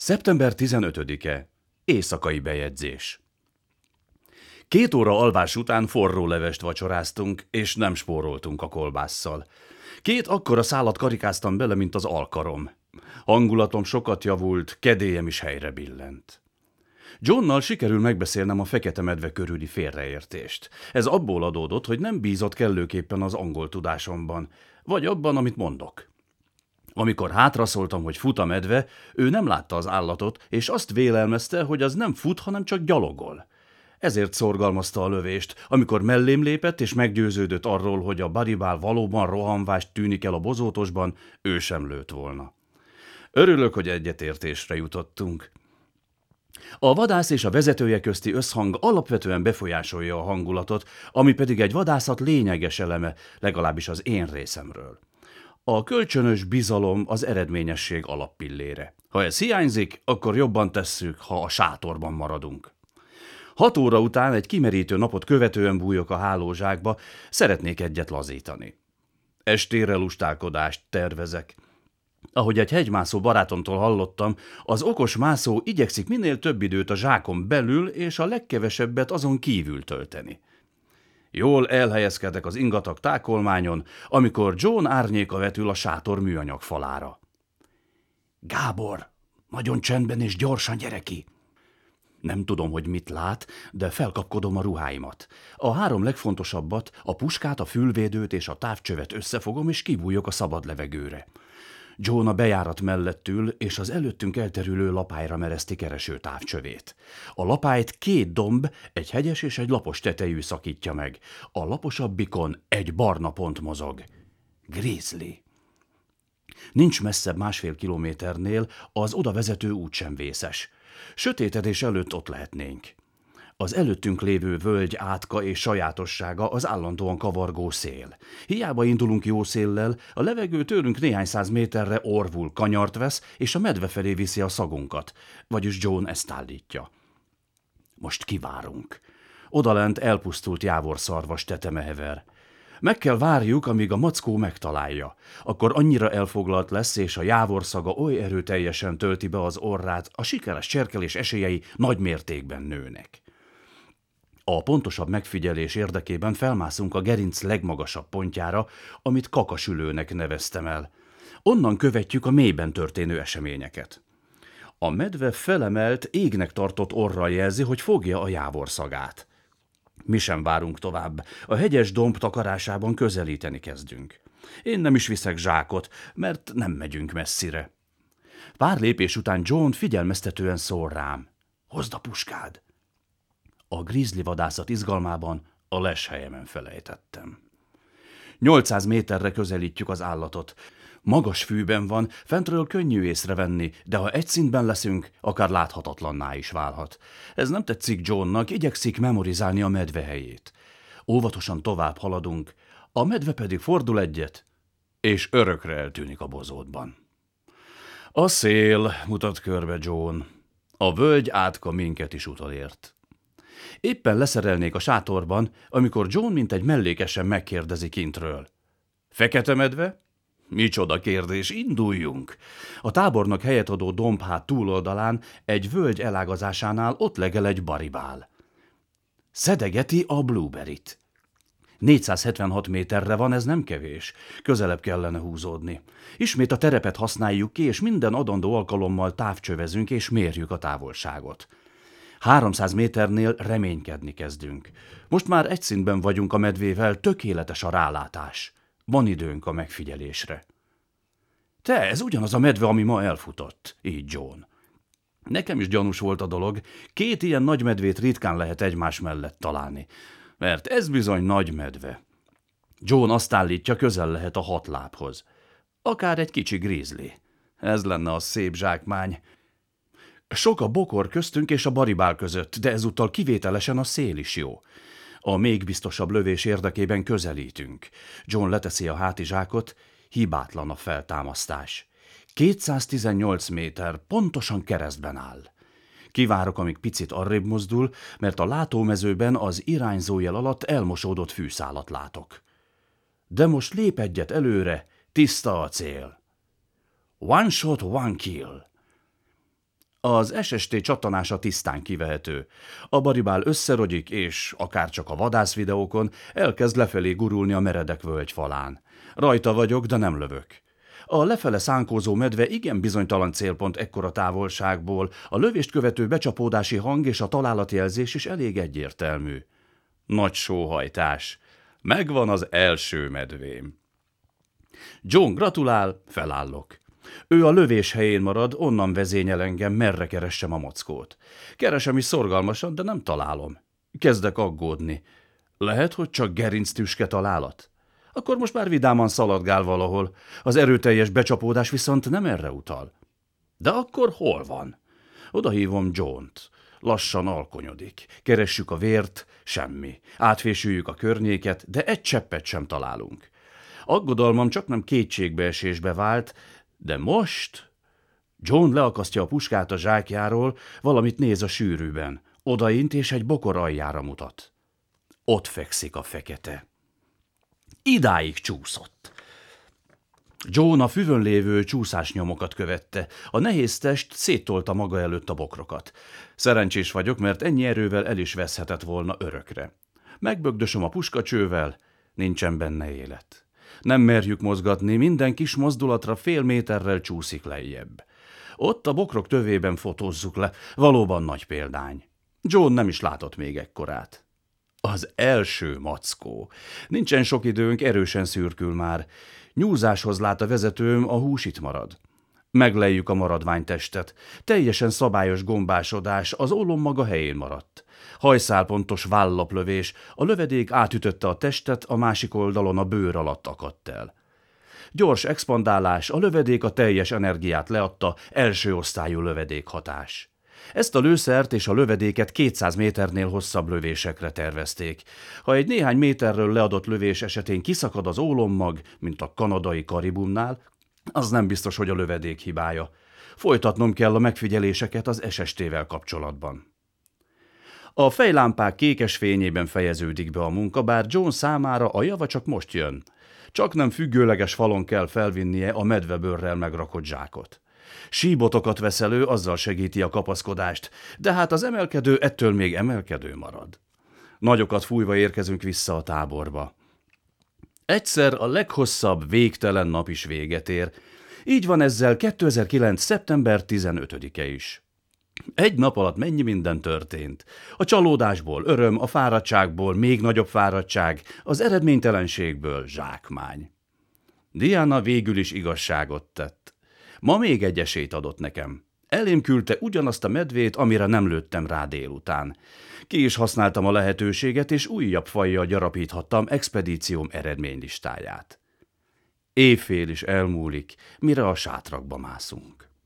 Szeptember 15-e. Éjszakai bejegyzés. 2 óra alvás után forró levest vacsoráztunk, és nem spóroltunk a kolbásszal. 2 akkora szálat karikáztam bele, mint az alkarom. Hangulatom sokat javult, kedélyem is helyre billent. Johnnal sikerül megbeszélnem a fekete medve körüli félreértést. Ez abból adódott, hogy nem bízott kellőképpen az angol tudásomban, vagy abban, amit mondok. Amikor hátraszóltam, hogy fut a medve, ő nem látta az állatot, és azt vélelmezte, hogy az nem fut, hanem csak gyalogol. Ezért szorgalmazta a lövést, amikor mellém lépett, és meggyőződött arról, hogy a baribál valóban rohanvást tűnik el a bozótosban, ő sem lőtt volna. Örülök, hogy egyetértésre jutottunk. A vadász és a vezetője közti összhang alapvetően befolyásolja a hangulatot, ami pedig egy vadászat lényeges eleme, legalábbis az én részemről. A kölcsönös bizalom az eredményesség alappillére. Ha ez hiányzik, akkor jobban tesszük, ha a sátorban maradunk. 6 óra után egy kimerítő napot követően bújok a hálózsákba, szeretnék egyet lazítani. Estére lustálkodást tervezek. Ahogy egy hegymászó barátomtól hallottam, az okos mászó igyekszik minél több időt a zsákon belül és a legkevesebbet azon kívül tölteni. Jól elhelyezkedek az ingatag tákolmányon, amikor John árnyéka vetül a sátor műanyag falára. Gábor, nagyon csendben és gyorsan gyere ki! Nem tudom, hogy mit lát, de felkapkodom a ruháimat. A 3 legfontosabbat, a puskát, a fülvédőt és a távcsövet összefogom, és kibújok a szabad levegőre. John a bejárat mellett ül, és az előttünk elterülő lapályra mereszti kereső távcsövét. A lapályt 2 domb, egy hegyes és egy lapos tetejű szakítja meg. A laposabbikon egy barna pont mozog. Grizzly. Nincs messzebb 1,5 kilométernél, az oda vezető út sem vészes. Sötétedés előtt ott lehetnénk. Az előttünk lévő völgy átka és sajátossága az állandóan kavargó szél. Hiába indulunk jó széllel, a levegő tőlünk néhány 100 méterre orvul kanyart vesz, és a medve felé viszi a szagunkat, vagyis John ezt állítja. Most kivárunk. Odalent elpusztult jávorszarvas teteme hever. Meg kell várjuk, amíg a mackó megtalálja. Akkor annyira elfoglalt lesz, és a jávorszaga oly erőteljesen tölti be az orrát, a sikeres cserkelés esélyei nagy mértékben nőnek. A pontosabb megfigyelés érdekében felmászunk a gerinc legmagasabb pontjára, amit kakasülőnek neveztem el. Onnan követjük a mélyben történő eseményeket. A medve felemelt, égnek tartott orral jelzi, hogy fogja a jávorszagát. Mi sem várunk tovább, a hegyes domb takarásában közelíteni kezdünk. Én nem is viszek zsákot, mert nem megyünk messzire. Pár lépés után John figyelmeztetően szól rám. Hozd a puskád! A grizzly vadászat izgalmában a leshelyemen felejtettem. 800 méterre közelítjük az állatot. Magas fűben van, fentről könnyű észrevenni, de ha egy szintben leszünk, akár láthatatlanná is válhat. Ez nem tetszik Johnnak, igyekszik memorizálni a medve helyét. Óvatosan tovább haladunk, a medve pedig fordul egyet, és örökre eltűnik a bozótban. A szél, mutat körbe John. A völgy átka minket is utolért. Éppen leszerelnék a sátorban, amikor John mint egy mellékesen megkérdezi kintről. Fekete medve? Micsoda kérdés, induljunk! A tábornak helyet adó dombhát túloldalán, egy völgy elágazásánál ott legel egy baribál. Szedegeti a blueberryt. 476 méterre van, ez nem kevés. Közelebb kellene húzódni. Ismét a terepet használjuk ki, és minden adandó alkalommal távcsövezünk és mérjük a távolságot. 300 méternél reménykedni kezdünk. Most már egy szintben vagyunk a medvével, tökéletes a rálátás. Van időnk a megfigyelésre. Te, ez ugyanaz a medve, ami ma elfutott, így John. Nekem is gyanús volt a dolog, 2 ilyen nagy medvét ritkán lehet egymás mellett találni, mert ez bizony nagy medve. John azt állítja, közel lehet a 6 lábhoz. Akár egy kicsi grizzly. Ez lenne a szép zsákmány. Sok a bokor köztünk és a baribál között, de ezúttal kivételesen a szél is jó. A még biztosabb lövés érdekében közelítünk. John leteszi a hátizsákot, hibátlan a feltámasztás. 218 méter, pontosan keresztben áll. Kivárok, amíg picit arrébb mozdul, mert a látómezőben az irányzójel alatt elmosódott fűszálat látok. De most lép egyet előre, tiszta a cél. One shot, one kill. Az SST csattanása tisztán kivehető. A baribál összerogyik, és akárcsak a vadászvideókon elkezd lefelé gurulni a meredek völgy falán. Rajta vagyok, de nem lövök. A lefele szánkózó medve igen bizonytalan célpont ekkora távolságból, a lövést követő becsapódási hang és a találatjelzés is elég egyértelmű. Nagy sóhajtás. Megvan az első medvém. John gratulál, felállok. Ő a lövés helyén marad, onnan vezényel engem, merre keressem a mockót. Keresem is szorgalmasan, de nem találom. Kezdek aggódni. Lehet, hogy csak gerinctüske találat? Akkor most már vidáman szaladgál valahol. Az erőteljes becsapódás viszont nem erre utal. De akkor hol van? Odahívom Johnt. Lassan alkonyodik. Keressük a vért, semmi. Átfésüljük a környéket, de egy cseppet sem találunk. Aggodalmam csaknem kétségbeesésbe vált, de most... John leakasztja a puskát a zsákjáról, valamit néz a sűrűben. Odaint és egy bokor aljára mutat. Ott fekszik a fekete. Idáig csúszott. John a füvön lévő csúszásnyomokat követte. A nehéz test széttolta maga előtt a bokrokat. Szerencsés vagyok, mert ennyi erővel el is veszhetett volna örökre. Megbögdösöm a puskacsővel, nincsen benne élet. Nem merjük mozgatni, minden kis mozdulatra fél méterrel csúszik lejjebb. Ott a bokrok tövében fotózzuk le, valóban nagy példány. John nem is látott még ekkorát. Az első mackó. Nincsen sok időnk, erősen szürkül már. Nyúzáshoz lát a vezetőm, a hús itt marad. Megleljük a maradványtestet. Teljesen szabályos gombásodás, az ólom maga helyén maradt. Hajszálpontos vállaplövés, a lövedék átütötte a testet, a másik oldalon a bőr alatt akadt el. Gyors expandálás, a lövedék a teljes energiát leadta, első osztályú lövedékhatás. Ezt a lőszert és a lövedéket 200 méternél hosszabb lövésekre tervezték. Ha egy néhány méterről leadott lövés esetén kiszakad az ólommag, mint a kanadai karibumnál, az nem biztos, hogy a lövedék hibája. Folytatnom kell a megfigyeléseket az SST-vel kapcsolatban. A fejlámpák kékes fényében fejeződik be a munka, bár John számára a java csak most jön. Csak nem függőleges falon kell felvinnie a medvebőrrel megrakott zsákot. Síbotokat vesz elő, azzal segíti a kapaszkodást, de hát az emelkedő ettől még emelkedő marad. Nagyokat fújva érkezünk vissza a táborba. Egyszer a leghosszabb, végtelen nap is véget ér. Így van ezzel 2009. szeptember 15-e is. Egy nap alatt mennyi minden történt. A csalódásból öröm, a fáradtságból még nagyobb fáradtság, az eredménytelenségből zsákmány. Diana végül is igazságot tett. Ma még egy esélyt adott nekem. Elém küldte ugyanazt a medvét, amire nem lőttem rá délután. Ki is használtam a lehetőséget, és újabb fajjal gyarapíthattam expedícióm eredménylistáját. Évfél is elmúlik, mire a sátrakba mászunk.